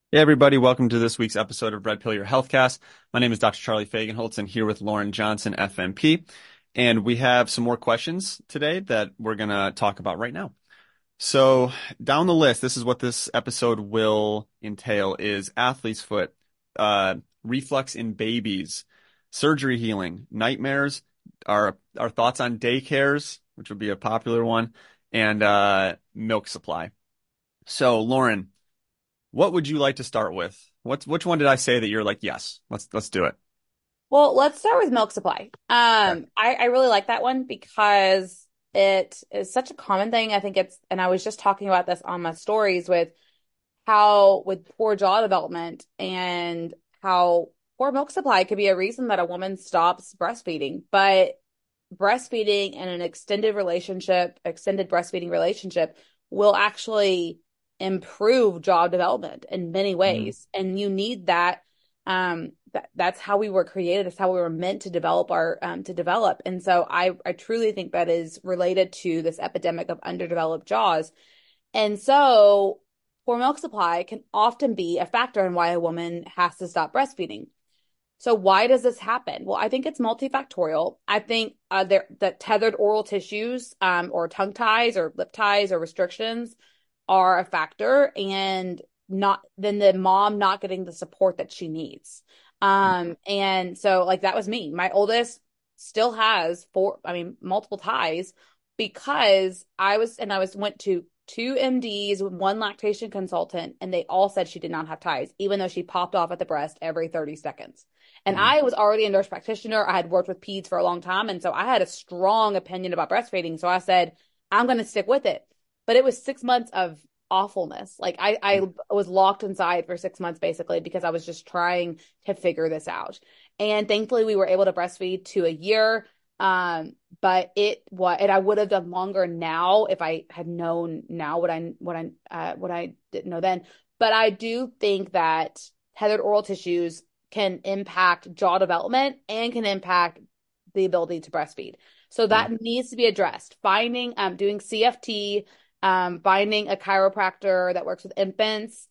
Hey everybody, welcome to this week's episode of Red Pill Your Healthcast. My name is Dr. Charlie Fagenholtz and here with Lauren Johnson, FMP. And we have some more questions today that we're going to talk about right now. So down the list, this is what this episode will entail is athlete's foot, reflux in babies, surgery healing, nightmares, our thoughts on daycares, which would be a popular one, and milk supply. So Lauren, what would you like to start with? Which one did I say that you're like, yes, let's do it. Well, let's start with milk supply. Okay. I really like that one because it is such a common thing. I think and I was just talking about this on my stories with how with poor jaw development and how poor milk supply could be a reason that a woman stops breastfeeding. But breastfeeding in an extended breastfeeding relationship will actually improve jaw development in many Mhm. ways. And you need that. That's how we were created. That's how we were meant to develop to develop. And so I truly think that is related to this epidemic of underdeveloped jaws. And so poor milk supply can often be a factor in why a woman has to stop breastfeeding. So why does this happen? Well, I think it's multifactorial. I think that tethered oral tissues, or tongue ties or lip ties or restrictions are a factor, and not then the mom not getting the support that she needs. And so like that was me. My oldest still has multiple ties because I went to two MDs, one lactation consultant, and they all said she did not have ties, even though she popped off at the breast every 30 seconds. And Mhm. I was already a nurse practitioner. I had worked with peds for a long time. And so I had a strong opinion about breastfeeding. So I said, I'm going to stick with it. But it was 6 months of awfulness. Like I was locked inside for 6 months basically because I was just trying to figure this out. And thankfully we were able to breastfeed to a year. But and I would have done longer now if I had known now what I didn't know then. But I do think that tethered oral tissues can impact jaw development and can impact the ability to breastfeed. So Yeah. that needs to be addressed. Doing CFT, finding a chiropractor that works with infants,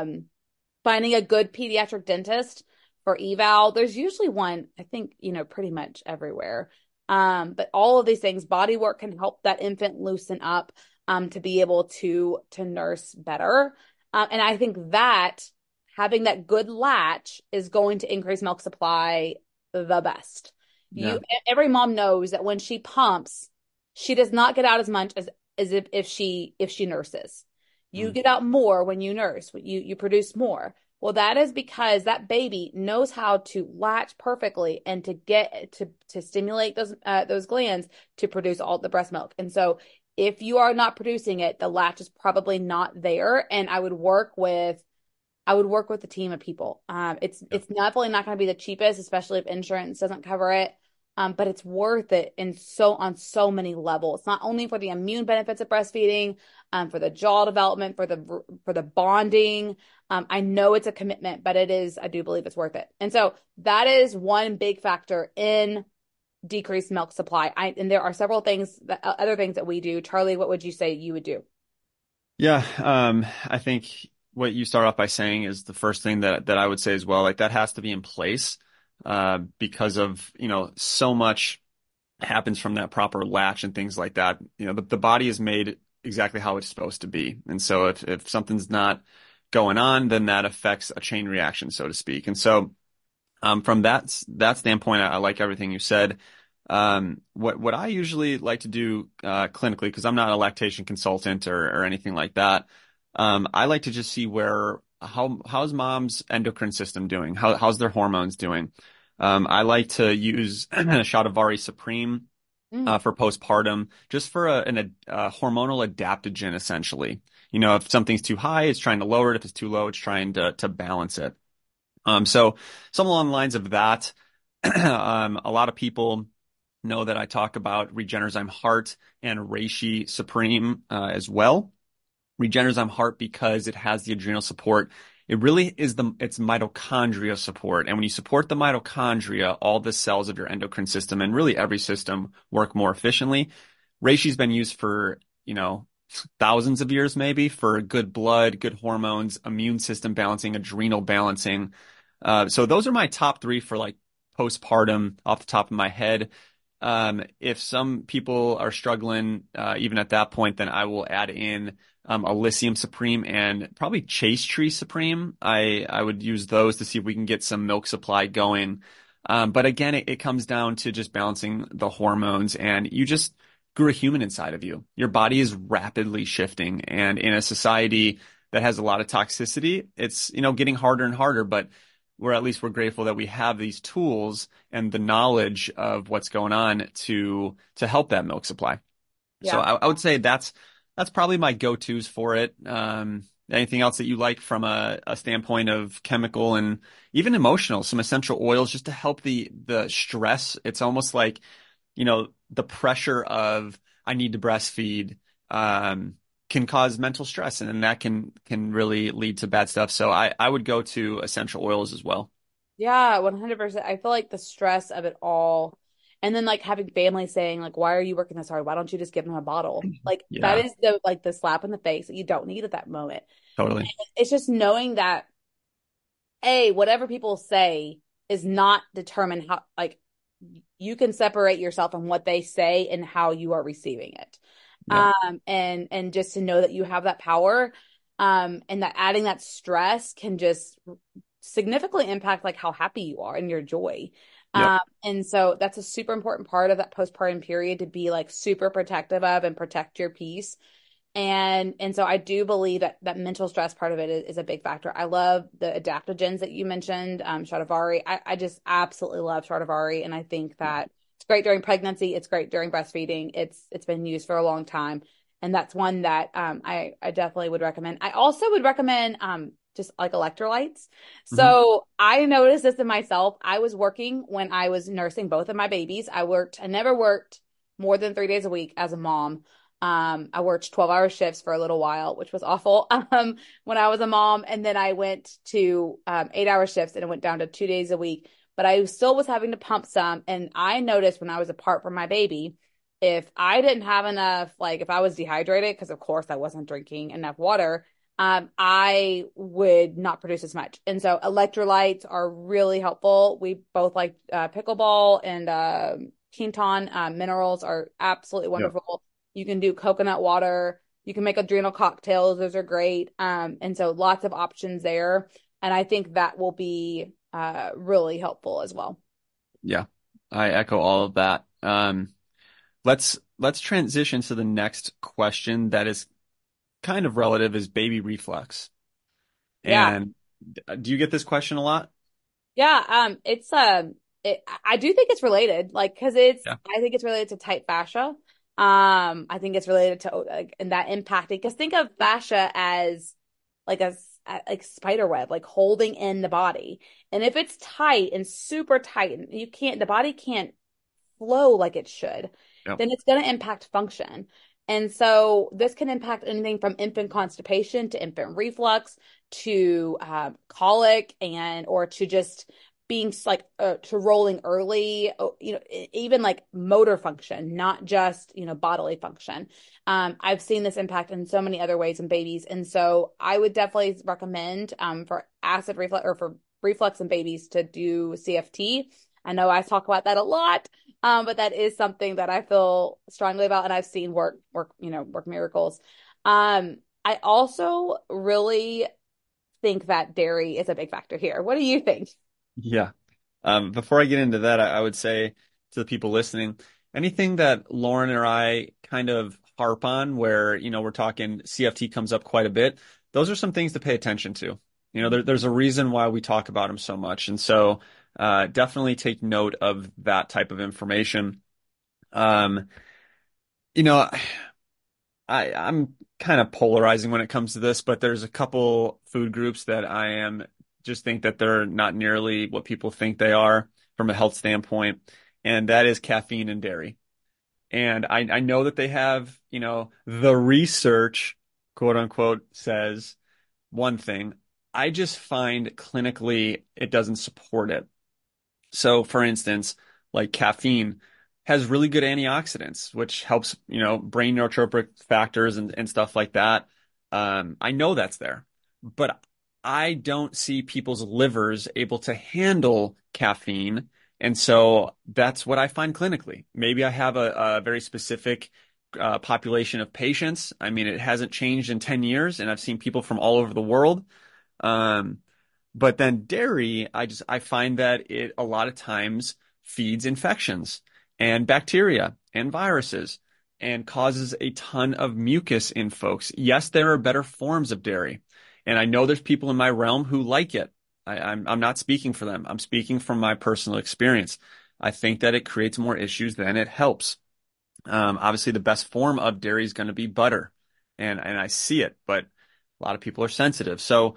finding a good pediatric dentist for eval. There's usually one, I think, pretty much everywhere. But all of these things, body work can help that infant loosen up, to be able to nurse better. And I think that having that good latch is going to increase milk supply the best. Yeah. Every mom knows that when she pumps, she does not get out as much as if she nurses. You Mm. get out more when you nurse. You produce more. Well, that is because that baby knows how to latch perfectly and to get to stimulate those glands to produce all the breast milk. And so if you are not producing it, the latch is probably not there. And I would work with a team of people. Yeah. It's definitely not going to be the cheapest, especially if insurance doesn't cover it. But it's worth it on so many levels. Not only for the immune benefits of breastfeeding, for the jaw development, for the bonding. I know it's a commitment, but I do believe it's worth it. And so that is one big factor in decreased milk supply. And there are several other things that we do. Charlie, what would you say you would do? Yeah. I think what you start off by saying is the first thing that I would say as well. Like that has to be in place, because of, so much happens from that proper latch and things like that. The body is made exactly how it's supposed to be. And so if something's not going on, then that affects a chain reaction, so to speak. And so from that standpoint, I like everything you said. What I usually like to do clinically, because I'm not a lactation consultant or anything like that, I like to just see how's mom's endocrine system doing? How's their hormones doing? I like to use a shot of Vari Supreme Mm. for postpartum, just for a hormonal adaptogen, essentially. If something's too high, it's trying to lower it. If it's too low, it's trying to balance it. So some along the lines of that, a lot of people know that I talk about Regenerzyme Heart and Reishi Supreme as well. Regenerzyme Heart because it has the adrenal support. It really is it's mitochondria support. And when you support the mitochondria, all the cells of your endocrine system and really every system work more efficiently. Reishi's been used for, thousands of years maybe for good blood, good hormones, immune system balancing, adrenal balancing. So those are my top three for like postpartum off the top of my head. If some people are struggling, even at that point, then I will add in a Lithium Supreme and probably Chase Tree Supreme. I would use those to see if we can get some milk supply going. But again, it comes down to just balancing the hormones, and you just grew a human inside of you. Your body is rapidly shifting, and in a society that has a lot of toxicity, it's, getting harder and harder, but we're grateful that we have these tools and the knowledge of what's going on to help that milk supply. So Yeah. I would say that's probably my go-tos for it. Anything else that you like from a standpoint of chemical and even emotional, some essential oils just to help the stress. It's almost like, the pressure of I need to breastfeed, can cause mental stress, and that can really lead to bad stuff. So I would go to essential oils as well. Yeah, 100%. I feel like the stress of it all, and then like having family saying like, "Why are you working this hard? Why don't you just give them a bottle?" Like that Yeah, is the slap in the face that you don't need at that moment. totally. It's just knowing that whatever people say is not determined how like you can separate yourself from what they say and how you are receiving it. Yeah, And just to know that you have that power, and that adding that stress can just significantly impact like how happy you are and your joy. yep, And so that's a super important part of that postpartum period to be like super protective of and protect your peace. And so I do believe that mental stress part of it is a big factor. I love the adaptogens that you mentioned, Shatavari. I just absolutely love Shatavari, and I think that it's great during pregnancy. It's great during breastfeeding. It's been used for a long time, and that's one that I definitely would recommend. I also would recommend just like electrolytes. hmm So I noticed this in myself. I was working when I was nursing both of my babies. I never worked more than 3 days a week as a mom. I worked 12-hour shifts for a little while, which was awful, when I was a mom. And then I went to 8-hour shifts and it went down to 2 days a week. But I still was having to pump some. And I noticed when I was apart from my baby, if I didn't have enough, like if I was dehydrated, because of course I wasn't drinking enough water, I would not produce as much. And so electrolytes are really helpful. We both like pickleball and Quinton minerals are absolutely yep, wonderful. You can do coconut water. You can make adrenal cocktails. Those are great. And so lots of options there. And I think that will be really helpful as well. yeah. I echo all of that. Let's transition to the next question that is kind of relative is baby reflux. Yeah. And do you get this question a lot? Yeah. I do think it's related, like, because Yeah. I think it's related to tight fascia. I think it's related to like, and that impacting, because think of fascia as like like spider web, like holding in the body. And if it's tight and super tight, and the body can't flow like it should, Yep. then it's going to impact function. And so this can impact anything from infant constipation to infant reflux to colic and or to just being like to rolling early, even like motor function, not just, bodily function. I've seen this impact in so many other ways in babies. And so I would definitely recommend for acid reflux or for reflux in babies to do CFT. I know I talk about that a lot, but that is something that I feel strongly about, and I've seen work miracles. I also really think that dairy is a big factor here. What do you think? Yeah. Before I get into that, I would say to the people listening, anything that Lauren or I kind of harp on where, we're talking CFT comes up quite a bit, those are some things to pay attention to. There's a reason why we talk about them so much. And so definitely take note of that type of information. Um, you know, I'm kind of polarizing when it comes to this, but there's a couple food groups that I am just think that they're not nearly what people think they are from a health standpoint, and that is caffeine and dairy. And I know that they have, the research, quote unquote, says one thing. I just find clinically it doesn't support it. So, for instance, like caffeine. has really good antioxidants, which helps, brain neurotropic factors and stuff like that. I know that's there, but I don't see people's livers able to handle caffeine. And so that's what I find clinically. Maybe I have a very specific population of patients. I mean, it hasn't changed in 10 years, and I've seen people from all over the world. Um, but then dairy, I find that it a lot of times feeds infections and bacteria and viruses and causes a ton of mucus in folks. Yes, there are better forms of dairy. And I know there's people in my realm who like it. I'm not speaking for them. I'm speaking from my personal experience. I think that it creates more issues than it helps. Obviously, the best form of dairy is going to be butter, and I see it, but a lot of people are sensitive. So,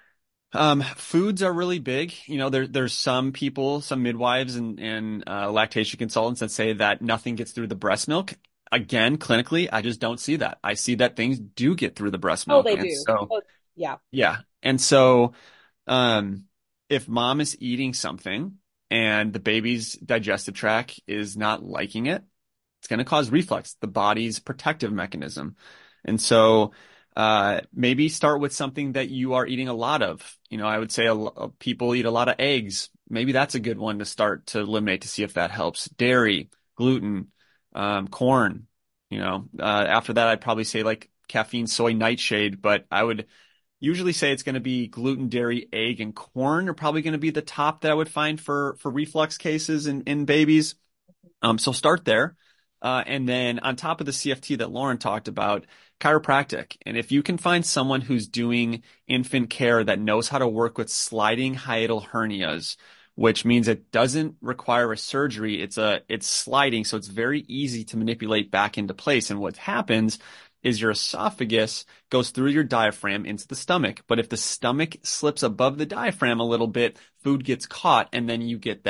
foods are really big. There's some people, some midwives and lactation consultants that say that nothing gets through the breast milk. Again, clinically, I just don't see that. I see that things do get through the breast Oh, milk, they and do. so Oh, yeah. yeah, and so um, if mom is eating something and the baby's digestive tract is not liking it, it's going to cause reflux, the body's protective mechanism. And so, maybe start with something that you are eating a lot of. I would say people eat a lot of eggs. Maybe that's a good one to start to eliminate to see if that helps. Dairy, gluten, corn. After that, I'd probably say like caffeine, soy, nightshade, but I would usually say it's going to be gluten, dairy, egg, and corn are probably going to be the top that I would find for reflux cases in babies. So start there. And then on top of the CFT that Lauren talked about, chiropractic. And if you can find someone who's doing infant care that knows how to work with sliding hiatal hernias, which means it doesn't require a surgery. It's sliding, so it's very easy to manipulate back into place. And what happens is your esophagus goes through your diaphragm into the stomach. But if the stomach slips above the diaphragm a little bit, food gets caught, and then you get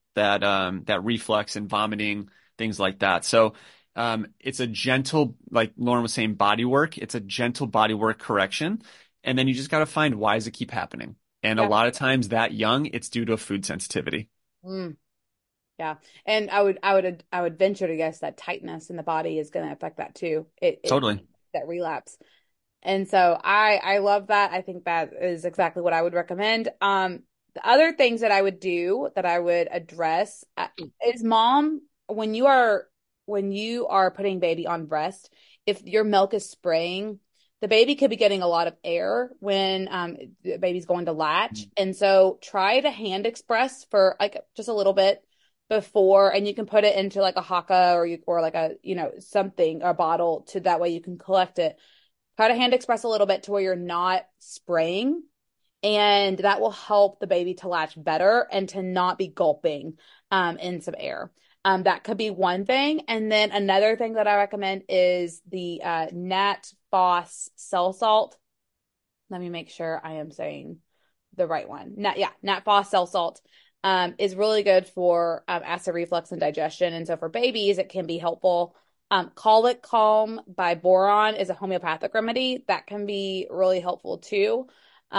that reflux and vomiting, things like that. So it's a gentle, like Lauren was saying, body work. It's a gentle body work correction. And then you just got to find why does it keep happening? And a Yeah. lot of times that young, it's due to a food sensitivity. Mm, yeah. And I would venture to guess that tightness in the body is going to affect that too. It Totally. that relapse. And so I love that. I think that is exactly what I would recommend. The other things that I would do that I would address is mom, when you are putting baby on breast, if your milk is spraying, the baby could be getting a lot of air when the baby's going to latch. And so try to hand express for like just a little bit before, and you can put it into like a haka or like a, something, a bottle to that way you can collect it. Try to hand express a little bit to where you're not spraying, and that will help the baby to latch better and to not be gulping in some air. That could be one thing. And then another thing that I recommend is the Nat Foss cell salt. Let me make sure I am saying the right one. Nat Foss cell salt is really good for acid reflux and digestion. And so for babies, it can be helpful. Colic Calm by Boron is a homeopathic remedy that can be really helpful too.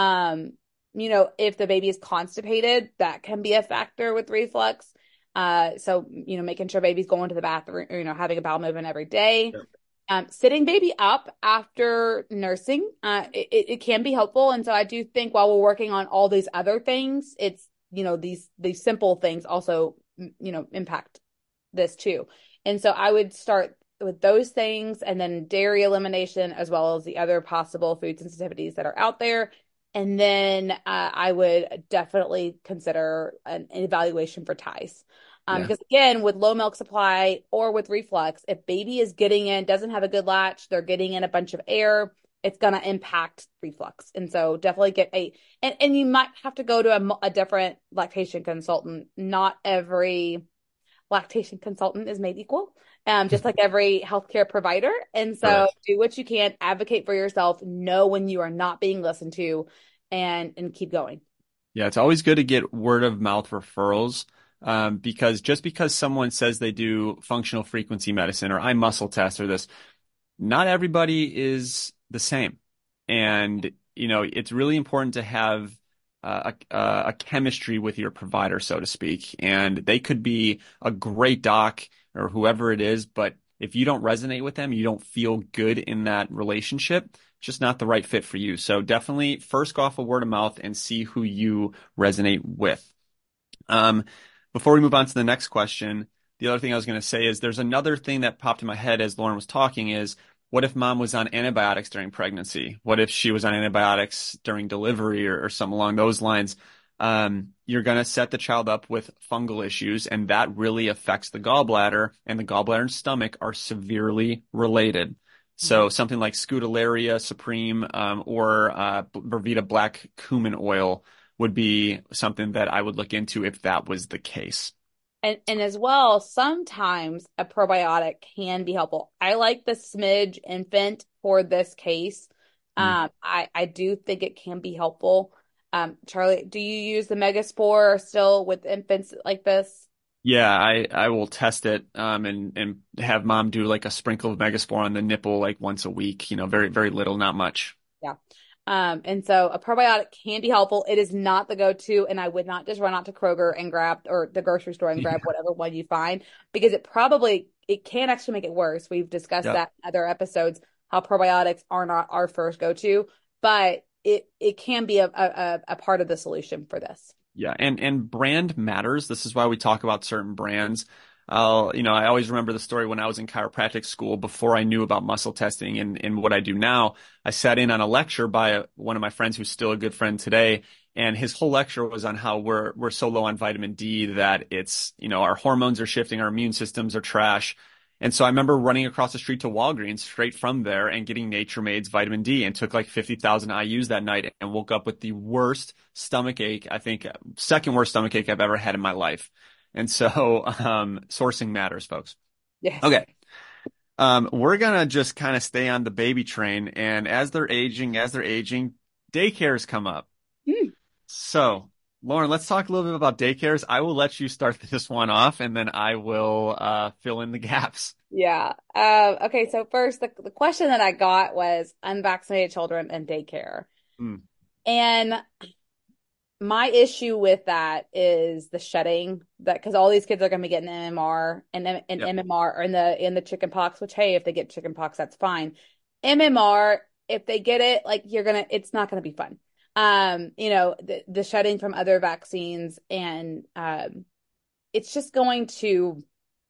If the baby is constipated, that can be a factor with reflux. So, making sure baby's going to the bathroom, having a bowel movement every day. Sitting baby up after nursing, it can be helpful. And so I do think while we're working on all these other things, it's, these simple things also, impact this too. And so I would start with those things and then dairy elimination as well as the other possible food sensitivities that are out there. And then I would definitely consider an evaluation for ties. Yeah. Because again, with low milk supply or with reflux, if baby is getting in, doesn't have a good latch, they're getting in a bunch of air, it's going to impact reflux. And so definitely and you might have to go to a different lactation consultant. Not every lactation consultant is made equal, just like every healthcare provider. And so Correct. do what you can, advocate for yourself, know when you are not being listened to, and keep going. Yeah, it's always good to get word of mouth referrals, because just because someone says they do functional frequency medicine or eye muscle test or this, not everybody is the same. And, it's really important to have a chemistry with your provider, so to speak. And they could be a great doc or whoever it is, but if you don't resonate with them, you don't feel good in that relationship, it's just not the right fit for you. So definitely first go off of word of mouth and see who you resonate with. Um, Before we move on to the next question, the other thing I was going to say is there's another thing that popped in my head as Lauren was talking is what if mom was on antibiotics during pregnancy? What if she was on antibiotics during delivery or something along those lines? You're going to set the child up with fungal issues, and that really affects the gallbladder, and the gallbladder and stomach are severely related. Mhm. So something like Scutellaria Supreme or Brevita Black Cumin Oil would be something that I would look into if that was the case. And as well, sometimes a probiotic can be helpful. I like the Smidge Infant for this case. Mm. I do think it can be helpful. Charlie, do you use the Megaspore still with infants like this? Yeah, I will test it and have mom do like a sprinkle of Megaspore on the nipple like once a week, very very little, not much. Yeah. And so a probiotic can be helpful. It is not the go-to, and I would not just run out to Kroger and grab or the grocery store and grab Yeah. whatever one you find because it can actually make it worse. We've discussed Yep. that in other episodes, how probiotics are not our first go-to, but it can be a part of the solution for this. Yeah, and brand matters. This is why we talk about certain brands. I always remember the story when I was in chiropractic school before I knew about muscle testing and what I do now. I sat in on a lecture by one of my friends who's still a good friend today, and his whole lecture was on how we're so low on vitamin D that it's, our hormones are shifting, our immune systems are trash. And so I remember running across the street to Walgreens straight from there and getting Nature Made's vitamin D and took like 50,000 IUs that night and woke up with the worst stomach ache, I think second worst stomach ache I've ever had in my life. And so, sourcing matters, folks. Yes. Okay. We're gonna just kind of stay on the baby train. And as they're aging, daycares come up. Hmm. So, Lauren, let's talk a little bit about daycares. I will let you start this one off and then I will, fill in the gaps. Yeah. Okay. So first, the question that I got was unvaccinated children and daycare. Mm, And my issue with that is the shedding that because all these kids are going to be getting MMR and yep. MMR or in the chicken pox, which hey, if they get chicken pox, that's fine. MMR, if they get it, like it's not gonna be fun. The shedding from other vaccines and it's just going to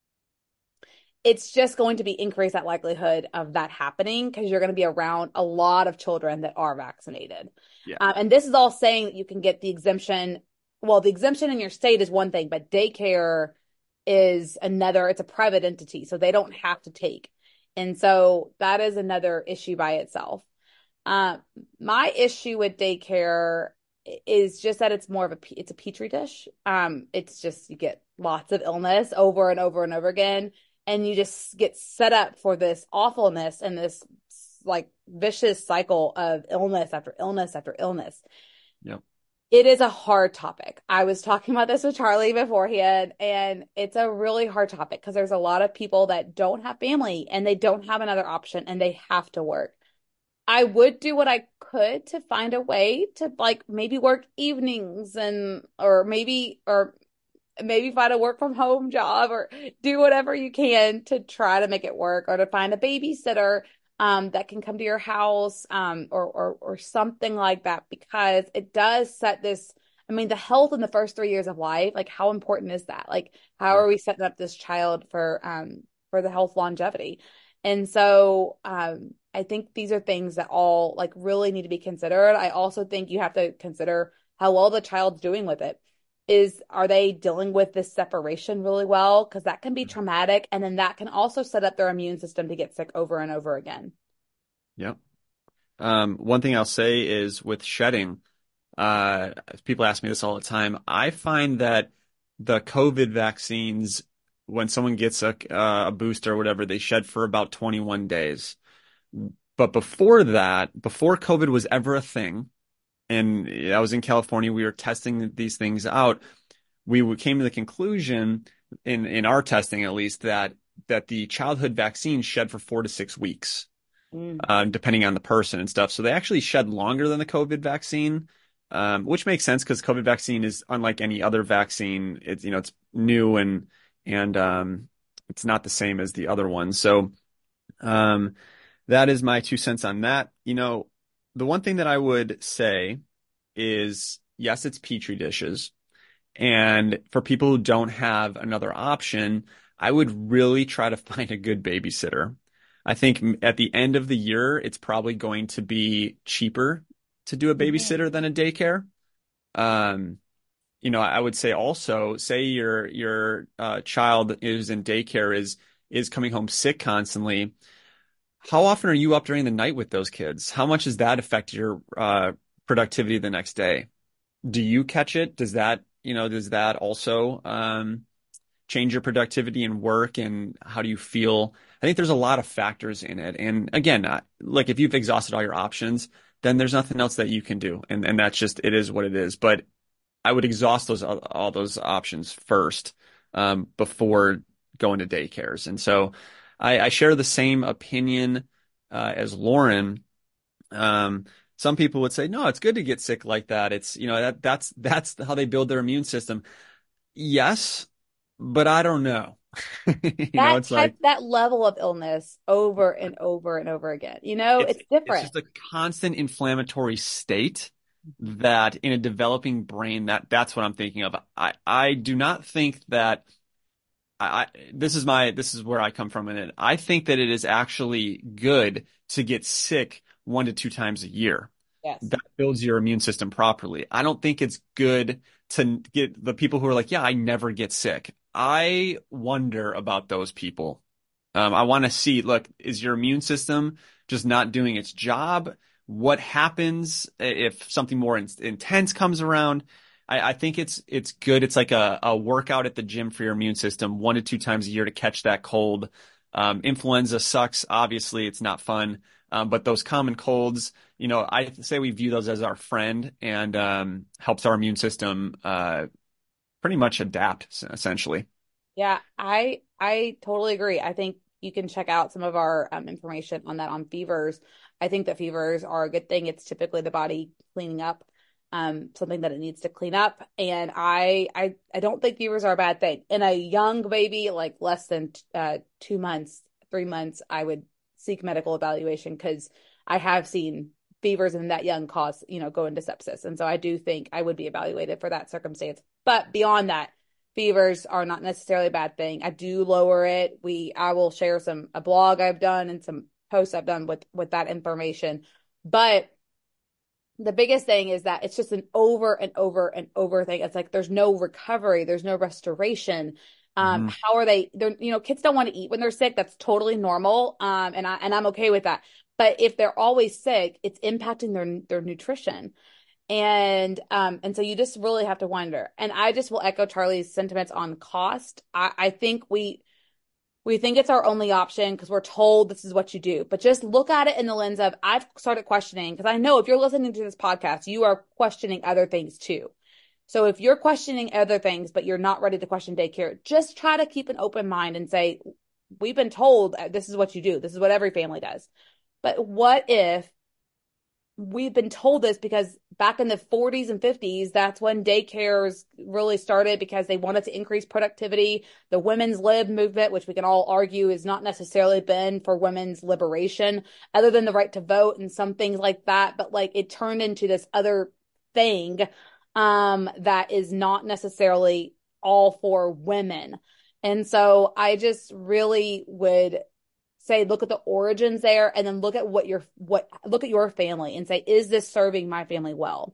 it's just going to be increase that likelihood of that happening because you're going to be around a lot of children that are vaccinated. Yeah. And this is all saying that you can get the exemption. Well, the exemption in your state is one thing, but daycare is another. It's a private entity, so they don't have to take. And so that is another issue by itself. Uh, my issue with daycare is just that it's more of it's a petri dish. It's just you get lots of illness over and over and over again, and you just get set up for this awfulness and this like vicious cycle of illness after illness after illness. Yep. It is a hard topic. I was talking about this with Charlie beforehand, and it's a really hard topic because there's a lot of people that don't have family and they don't have another option and they have to work. I would do what I could to find a way to like maybe work evenings and or maybe find a work from home job or do whatever you can to try to make it work or to find a babysitter that can come to your house or something like that because it does set this I mean the health in the first 3 years of life like how important is that like how Yeah. are we setting up this child for the health longevity and so I think these are things that all like really need to be considered. I also think you have to consider how well the child's doing with it. Are they dealing with this separation really well? Because that can be traumatic, and then that can also set up their immune system to get sick over and over again. Yep. One thing I'll say is with shedding, people ask me this all the time. I find that the COVID vaccines, when someone gets a booster or whatever, they shed for about 21 days. But before that, before COVID was ever a thing, and I was in California, we were testing these things out. We came to the conclusion in our testing, at least, that the childhood vaccine shed for 4 to 6 weeks, Mm. depending on the person and stuff. So they actually shed longer than the COVID vaccine. which makes sense because COVID vaccine is unlike any other vaccine. It's, it's new and it's not the same as the other ones. So, um, that is my 2 cents on that. The one thing that I would say is, yes, it's Petri dishes. And for people who don't have another option, I would really try to find a good babysitter. I think at the end of the year, it's probably going to be cheaper to do a Mhm. babysitter than a daycare. Um, I would say also, say your child is in daycare is coming home sick constantly. How often are you up during the night with those kids? How much does that affect your productivity the next day? Do you catch it? Does that also change your productivity and work and how do you feel? I think there's a lot of factors in it. And again, like if you've exhausted all your options, then there's nothing else that you can do. And that's just, it is what it is. But I would exhaust all those options first, before going to daycares. And so I share the same opinion, as Lauren. Um, some people would say, no, it's good to get sick like that. It's, that's how they build their immune system. Yes, but I don't know. It's like That level of illness over and over and over again. it's It's it's different. just a constant inflammatory state that in a developing brain, that's what I'm thinking of. I do not think that I this is where I come from in it. I think that it is actually good to get sick 1 to 2 times a year. Yes. That builds your immune system properly. I don't think it's good to get the people who are like, yeah, I never get sick. I wonder about those people. I want to see, look, is your immune system just not doing its job? What happens if something more intense comes around? I think it's good. It's like a workout at the gym for your immune system 1 to 2 times a year to catch that cold. Influenza sucks. Obviously, it's not fun. But those common colds, I say we view those as our friend and helps our immune system pretty much adapt essentially. Yeah, I totally agree. I think you can check out some of our information on that on fevers. I think that fevers are a good thing. It's typically the body cleaning up something that it needs to clean up. And I don't think fevers are a bad thing. In a young baby, like less than 2 months, 3 months, I would seek medical evaluation because I have seen fevers in that young cause, go into sepsis. And so I do think I would be evaluated for that circumstance. But beyond that, fevers are not necessarily a bad thing. I do lower it. I will share a blog I've done and some posts I've done with that information. But the biggest thing is that it's just an over and over and over thing. It's like there's no recovery, there's no restoration. Hmm. How are they? Kids don't want to eat when they're sick. That's totally normal. And I'm okay with that. But if they're always sick, it's impacting their nutrition. And so you just really have to wonder. And I just will echo Charlie's sentiments on cost. I think we think it's our only option because we're told this is what you do. But just look at it in the lens of I've started questioning because I know if you're listening to this podcast, you are questioning other things too. So if you're questioning other things, but you're not ready to question daycare, just try to keep an open mind and say, we've been told this is what you do. This is what every family does. But what if we've been told this because back in the 40s and 50s, that's when daycares really started because they wanted to increase productivity. The women's lib movement, which we can all argue has not necessarily been for women's liberation, other than the right to vote and some things like that. But like it turned into this other thing that is not necessarily all for women. And so I just really would say look at the origins there and then look at look at your family and say is this serving my family well.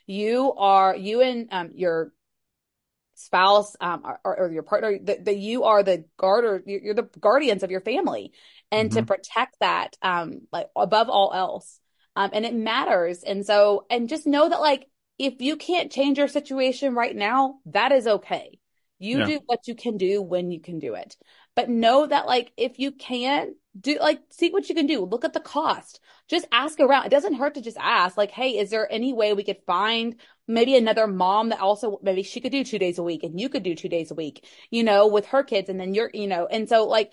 You and your spouse or your partner that you are the guard or you're the guardians of your family and to Hmm. protect that like above all else. And it matters. And so and just know that like if you can't change your situation right now, that is okay. You Yeah. do what you can do when you can do it. But know that like if you can do like see what you can do. Look at the cost. Just ask around. It doesn't hurt to just ask like, hey, is there any way we could find maybe another mom that also maybe she could do 2 days a week and you could do 2 days a week, with her kids and then and so like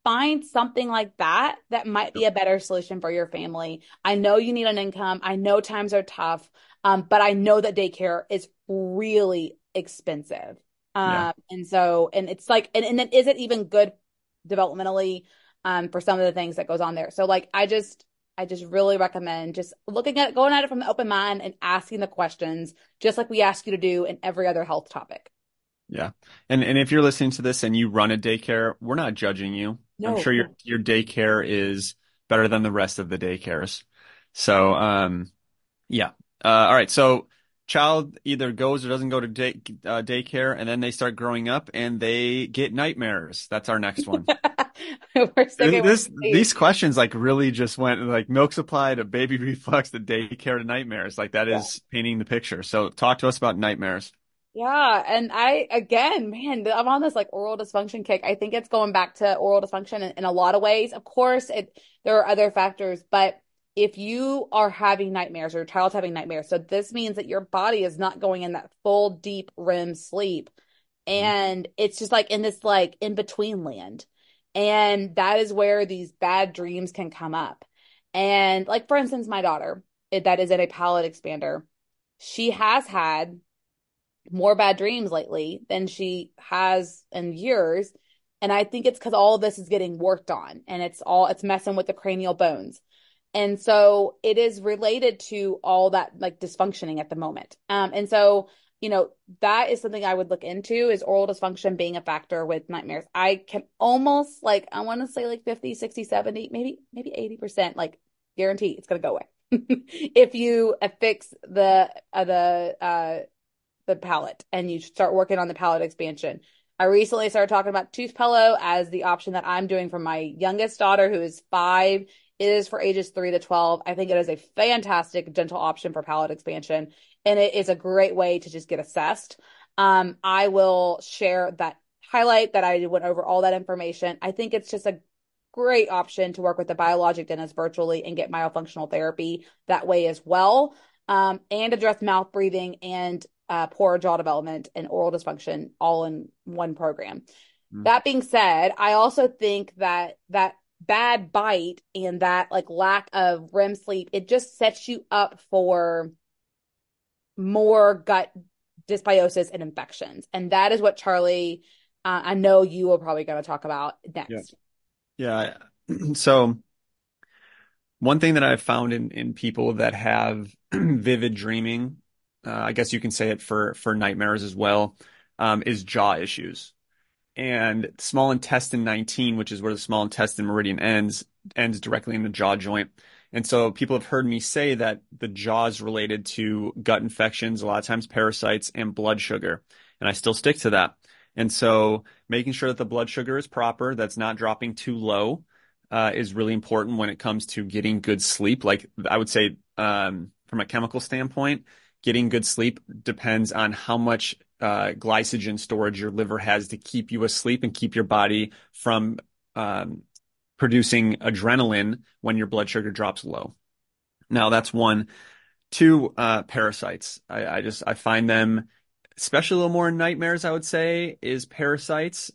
find something like that that might be a better solution for your family. I know you need an income. I know times are tough, but I know that daycare is really expensive. Yeah. And it's like, and then is it even good developmentally, for some of the things that goes on there? So like, I just really recommend just looking at it, going at it from the open mind and asking the questions, just like we ask you to do in every other health topic. Yeah. And if you're listening to this and you run a daycare, we're not judging you. I'm No, sure no. your daycare is better than the rest of the daycares. So, yeah. All right. So child either goes or doesn't go to daycare, and then they start growing up and they get nightmares. That's our next one. We're sticking with These sleep. questions like really just went like milk supply to baby reflux to daycare to nightmares. Like that Yeah. is painting the picture. So talk to us about nightmares. Yeah, and again, man, I'm on this like oral dysfunction kick. I think it's going back to oral dysfunction in a lot of ways. Of course, there are other factors, but if you are having nightmares or your child's having nightmares, so this means that your body is not going in that full deep REM sleep, Mhm. and it's just like in this like in between land, and that is where these bad dreams can come up. And like for instance, my daughter, that is in a palate expander, she has had more bad dreams lately than she has in years. And I think it's because all of this is getting worked on and it's messing with the cranial bones. And so it is related to all that like dysfunctioning at the moment. And so, that is something I would look into is oral dysfunction being a factor with nightmares. I can almost like, I want to say like 50, 60, 70, maybe 80%, like guarantee it's going to go away. If you fix the palate and you start working on the palate expansion. I recently started talking about tooth pillow as the option that I'm doing for my youngest daughter, who is 5. It is for ages 3 to 12. I think it is a fantastic, gentle option for palate expansion, and it is a great way to just get assessed. I will share that highlight that I went over all that information. I think it's just a great option to work with the biologic dentist virtually and get myofunctional therapy that way as well, and address mouth breathing and poor jaw development and oral dysfunction all in one program. Mhm. That being said, I also think that that bad bite and that like lack of REM sleep, it just sets you up for more gut dysbiosis and infections. And that is what Charlie, I know you are probably going to talk about Yeah. next. Yeah. So one thing that I've found in people that have vivid dreaming, I guess you can say it for nightmares as well, is jaw issues. And small intestine 19, which is where the small intestine meridian ends directly in the jaw joint. And so people have heard me say that the jaw is related to gut infections, a lot of times parasites and blood sugar. And I still stick to that. And so making sure that the blood sugar is proper, that's not dropping too low, is really important when it comes to getting good sleep. Like I would say, from a chemical standpoint, getting good sleep depends on how much glycogen storage your liver has to keep you asleep and keep your body from producing adrenaline when your blood sugar drops low. Now that's one. Two, parasites. I find them, especially a little more in nightmares, I would say, is parasites.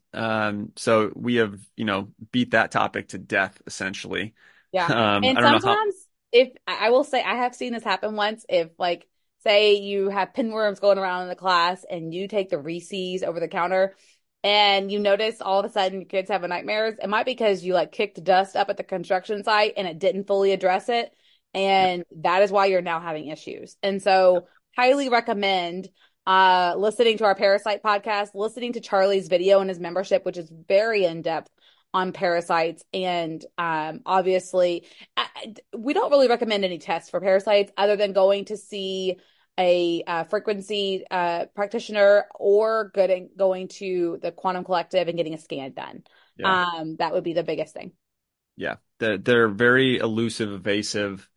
So we have, beat that topic to death essentially. Yeah. I And don't know how. sometimes if I will say I have seen this happen once, if like say you have pinworms going around in the class and you take the Reese's over the counter and you notice all of a sudden your kids having nightmares, it might be because you like kicked dust up at the construction site and it didn't fully address it. Yeah. And that is why you're now having issues. And so highly recommend listening to our parasite podcast, listening to Charlie's video and his membership, which is very in depth on parasites. And obviously, we don't really recommend any tests for parasites other than going to see a frequency practitioner or going to the Quantum Collective and getting a scan done. Yeah. That would be the biggest thing. Yeah, they're very elusive, evasive.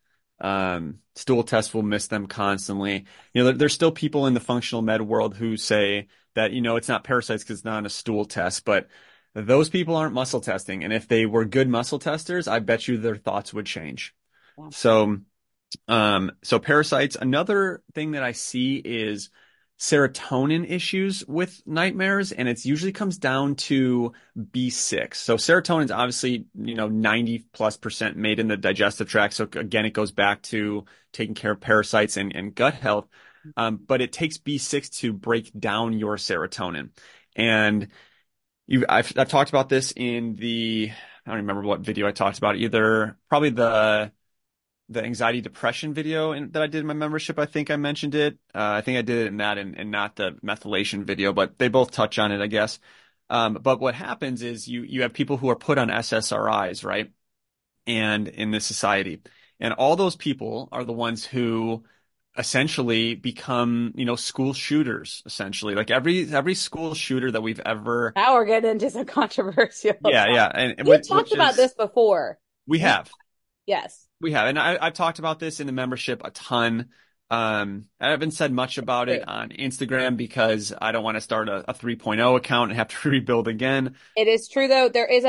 Stool tests will miss them constantly. There's still people in the functional med world who say that, it's not parasites because it's not a stool test, but those people aren't muscle testing. And if they were good muscle testers, I bet you their thoughts would change. Yeah. So parasites, another thing that I see is serotonin issues with nightmares, and it usually comes down to B6. So serotonin is obviously, 90+% made in the digestive tract. So again, it goes back to taking care of parasites and gut health. But it takes B6 to break down your serotonin. And I've talked about this in I don't remember what video I talked about, either probably the anxiety depression video that I did in my membership. I think I mentioned it. I think I did it in that and not the methylation video, but they both touch on it, I guess. But what happens is you have people who are put on SSRIs, right? And in this society, and all those people are the ones who essentially become, school shooters, essentially. Like every school shooter that we've ever, Now we're getting into some controversial yeah, topics. yeah, and We've talked which about is this before. we We, have. yes. We have, and I've talked about this in the membership a ton. I haven't said much about True. it on Instagram because I don't want to start a 3.0 account and have to rebuild again. It is true though.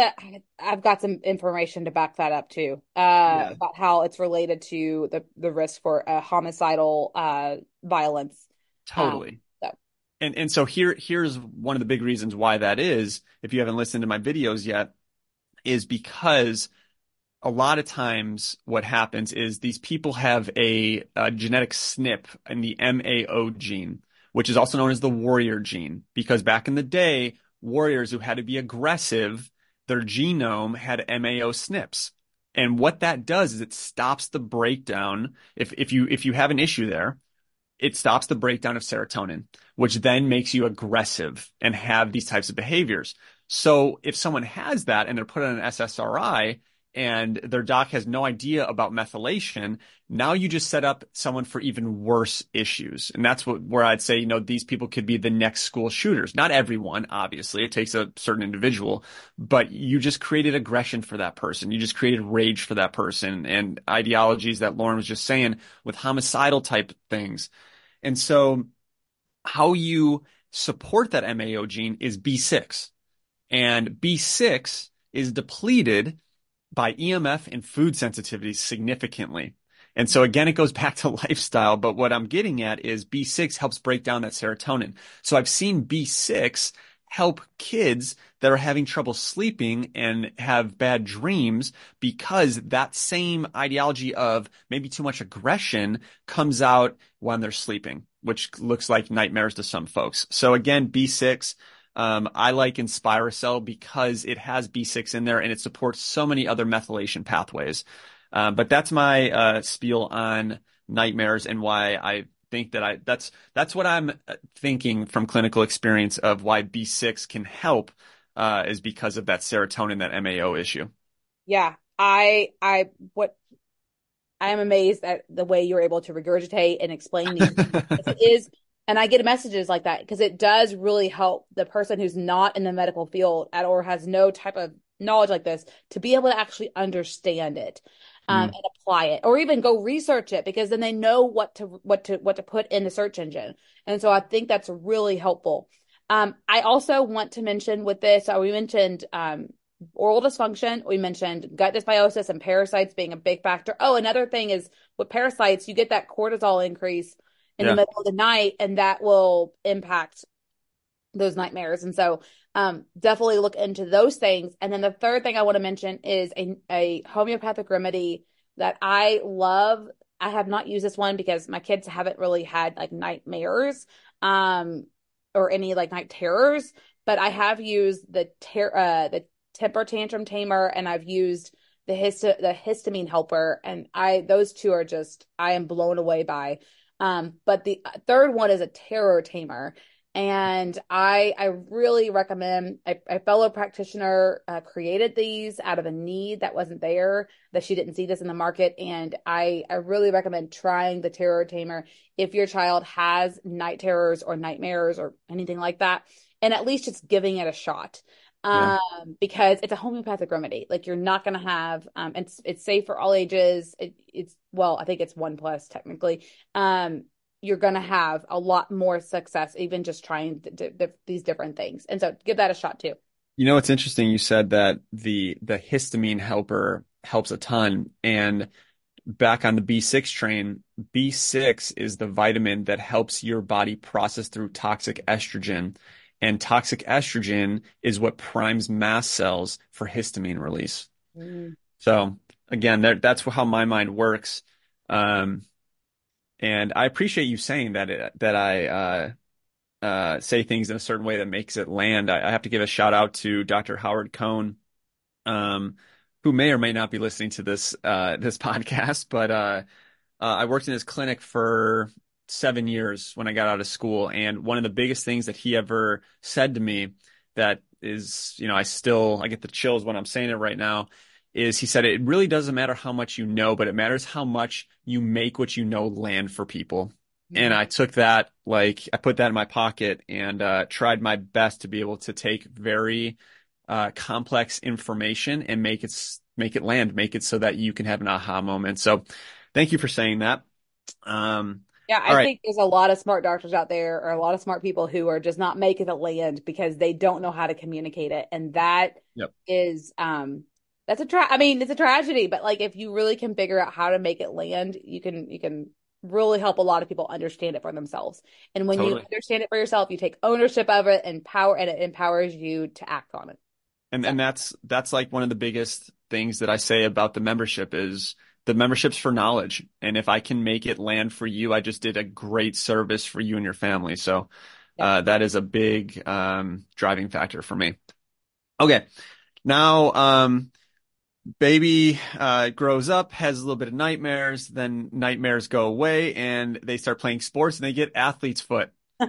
I've got some information to back that up too, Yeah, about how it's related to the risk for homicidal violence. Um, totally. so And so here's one of the big reasons why that is, if you haven't listened to my videos yet, is because a lot of times what happens is these people have a genetic SNP in the MAO gene, which is also known as the warrior gene, because back in the day, warriors who had to be aggressive, their genome had MAO SNPs. And what that does is it stops the breakdown. If you have an issue there, it stops the breakdown of serotonin, which then makes you aggressive and have these types of behaviors. So if someone has that and they're put on an SSRI and their doc has no idea about methylation, now you just set up someone for even worse issues. And that's where I'd say, these people could be the next school shooters. Not everyone, obviously. It takes a certain individual, but you just created aggression for that person. You just created rage for that person and ideologies that Lauren was just saying with homicidal type things. And so how you support that MAO gene is B6. And B6 is depleted by EMF and food sensitivity significantly. And so again, it goes back to lifestyle, but what I'm getting at is B6 helps break down that serotonin. So I've seen B6 help kids that are having trouble sleeping and have bad dreams because that same ideology of maybe too much aggression comes out when they're sleeping, which looks like nightmares to some folks. So again, B6, I like Inspiracell because it has B6 in there and it supports so many other methylation pathways. But that's my spiel on nightmares and why I think that that's what I'm thinking from clinical experience of why B6 can help is because of that serotonin, that MAO issue. yeah, I am amazed at the way you're able to regurgitate and explain these things. It is, and I get messages like that because it does really help the person who's not in the medical field or has no type of knowledge like this to be able to actually understand it, and Mm, apply it, or even go research it because then they know what to put in the search engine. And so I think that's really helpful. I also want to mention with this, we mentioned oral dysfunction. We mentioned gut dysbiosis and parasites being a big factor. Oh, another thing is with parasites, you get that cortisol increase in the yeah. middle of the night, and that will impact those nightmares. And so, definitely look into those things. And then the third thing I want to mention is a homeopathic remedy that I love. I have not used this one because my kids haven't really had like nightmares, or any like night terrors, but I have used the temper tantrum tamer, and I've used the histamine helper, and those two are just I am blown away by. But the third one is a terror tamer. And I really recommend a fellow practitioner created these out of a need that wasn't there, that she didn't see this in the market. And I really recommend trying the terror tamer if your child has night terrors or nightmares or anything like that, and at least just giving it a shot. Yeah. Because it's a homeopathic remedy. Like you're not going to have, it's safe for all ages. It's, well, I think it's 1+ technically. You're going to have a lot more success, even just trying these different things. And so give that a shot too. It's interesting. You said that the histamine helper helps a ton. And back on the B6 train, B6 is the vitamin that helps your body process through toxic estrogen. And toxic estrogen is what primes mast cells for histamine release. Mm. So again, that's how my mind works. Um, and I appreciate you saying that I say things in a certain way that makes it land. I have to give a shout out to Dr. Howard Cohn, um, who may or may not be listening to this podcast, but I worked in his clinic for 7 years when I got out of school, and one of the biggest things that he ever said to me that is, I get the chills when I'm saying it right now, is he said it really doesn't matter how much you know, but it matters how much you make what you know land for people. And Mm. I took that, like, I put that in my pocket and tried my best to be able to take very complex information and make it land, make it so that you can have an aha moment. So thank you for saying that. Yeah, All I right. think there's a lot of smart doctors out there, or a lot of smart people who are just not making it land because they don't know how to communicate it. And that Yep. is that's I mean, it's a tragedy, but like if you really can figure out how to make it land, you can really help a lot of people understand it for themselves. And when you Totally. understand it for yourself, you take ownership of it and power, and it empowers you to act on it. And So, and that's like one of the biggest things that I say about the membership is the membership's for knowledge. And if I can make it land for you, I just did a great service for you and your family. So yeah. that is a big driving factor for me. Okay. Now, baby grows up, has a little bit of nightmares, then nightmares go away, and they start playing sports and they get athlete's foot.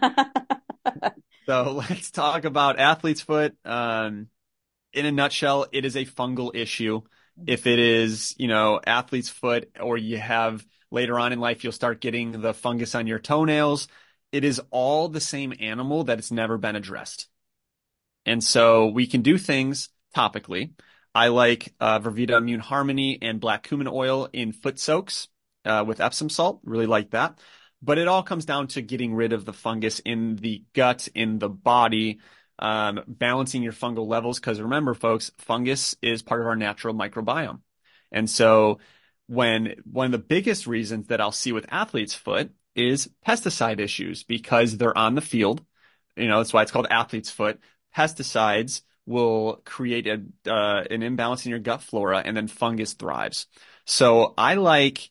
So let's talk about athlete's foot. In a nutshell, it is a fungal issue. If it is, athlete's foot, or you have later on in life, you'll start getting the fungus on your toenails. It is all the same animal that it's never been addressed. And so we can do things topically. I like Vervita Immune Harmony and black cumin oil in foot soaks with Epsom salt. Really like that. But it all comes down to getting rid of the fungus in the gut, in the body, balancing your fungal levels. Because remember, folks, fungus is part of our natural microbiome. And so one of the biggest reasons that I'll see with athlete's foot is pesticide issues because they're on the field. That's why it's called athlete's foot. Pesticides will create an imbalance in your gut flora, and then fungus thrives. So I like